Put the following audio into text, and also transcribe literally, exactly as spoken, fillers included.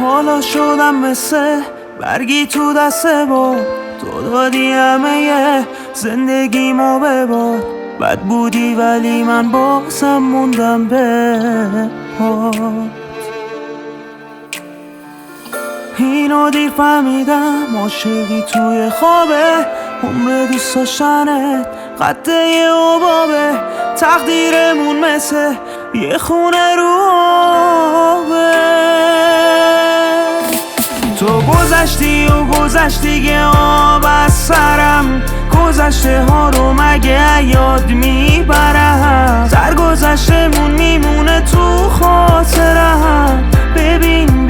حالا شدم مثل برگی تو دست با تو دادی همه زندگیمو به باد. بد بودی ولی من بازم موندم به پات. اینو دیر فهمیدم عاشقی توی خوابه، عمر دوست داشتنت قطعه عبابه. تقدیرمون مثل یه خونه رو آبه. تو گذشتی و گذشتی که آب از سرم، گذشته ها رو مگه یاد میبرم؟ سرگذشتمون میمونه تو خاطرم. ببین